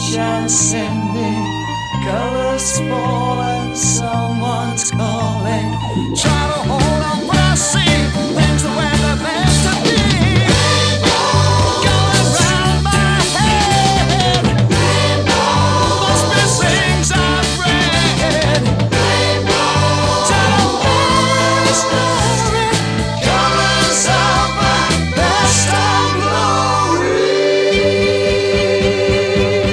ocean sending colors fall and someone's calling. Try to hold